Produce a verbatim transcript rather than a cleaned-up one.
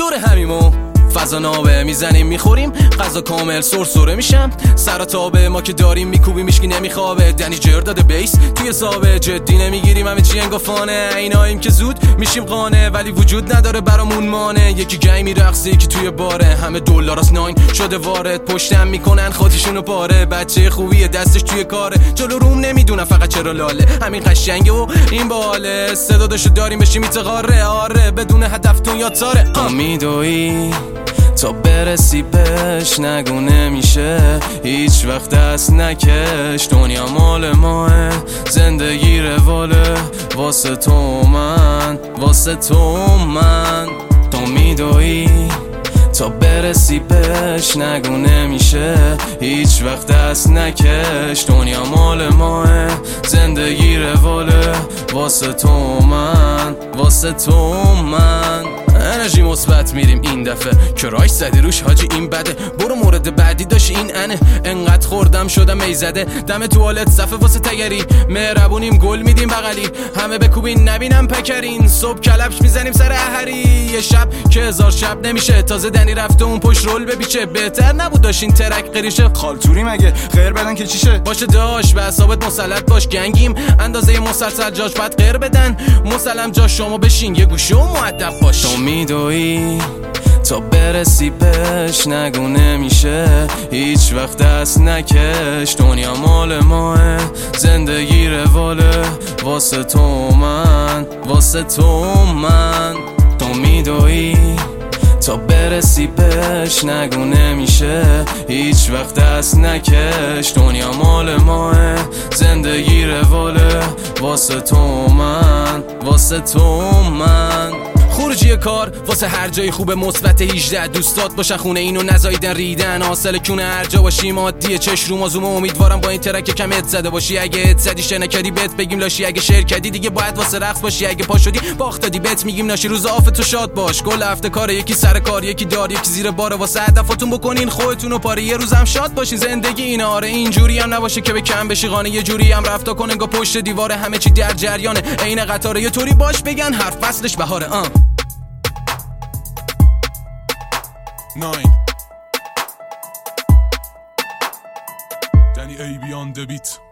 دور همیمو فضا نابه میزنیم میخوریم غذا کامل سرسره میشم سر تابه ما که داریم میکوبیم میشکی نمیخوابه دنی جر داده بیس توی سابه جدی نمیگیریم همه چی انگافانه ایناییم که زود میشیم قانه ولی وجود نداره برامون مانه یکی گی میرقصه یکی توی باره همه دلاراس ناین شده وارد پشتم میکنن خودشونو پاره بچه خوبیه دستش توی کاره جلو روم نمیدونم فقط چرا لاله همین قشنگه و این باله صدا داشو داریم بشیم میتقاره آره بدون هدفتون یا تاره امیدویی تا برسی بهش نگو نمیشه هیچ وقت دست نکش دنیا مال ماه زندگی رواله واسه تو من واسه تو من تو میدوی تا برسی بهش نگو نمیشه هیچ وقت دست نکش دنیا مال ماه زندگی رواله واسه تو من واسه تو من انرژی مثبت میریم این دفعه کرایش زدی روش حاجی این بده برو مورد بعدی داشت این انه انقدر خوردم شدم ایزده دم توالت صفه واسه تگری مهربونیم گل میدیم بغلی همه بکوبین نبینم پکرین صبح کلبش میزنیم سر احری یه شب که هزار شب نمیشه تازه دنی رفته اون پشت رول ببیچه بهتر نبود داشتین ترک قریشه خالتوری مگه غیر بدن که چیشه باشه داش به حسابت مسلط باش گنگیم اندازه مسلسل جاش بعد غیر بدن مسلم جاش شما بشین یه گوشه و مؤدب باش میدوی تا برسی بهش نگو نمیشه هیچ وقت دست نکش دنیا مال ماه زندگی رواله واسه تو من واسه تو من تو میدوی تا برسی بهش نگو نمیشه هیچ وقت دست نکش دنیا مال ماه زندگی رواله واسه تو من واسه تو من خروجی کار واسه هر جای خوبه مثبت هجده دوستات باشن خونه اینو نزاییدن ریدن حاصل کونه هر جا باشی مادیه چش رو مازوم امیدوارم با این ترک کم ات زده باشی اگه ات زدی شنه کردی بهت بگیم لاشی اگه شعر کردی دیگه باید واسه رقص باشی اگه پا شدی باخت دادی بهت میگیم ناشی روز آف تو شاد باش کل هفته کار یکی سر کار یکی دار یکی زیر بار واسه هدفتون بکنین خودتون و پاره یه روزم شاد باشین زندگی اینا آره اینجوری هم نباشه که به کم بشی قانه یه جوری هم رفتا کن انگار پشت دیواره همه چی در جریانه عین قطاره یه طوری باش بگن هر فصلش بهاره آ nine Danny A B on the beat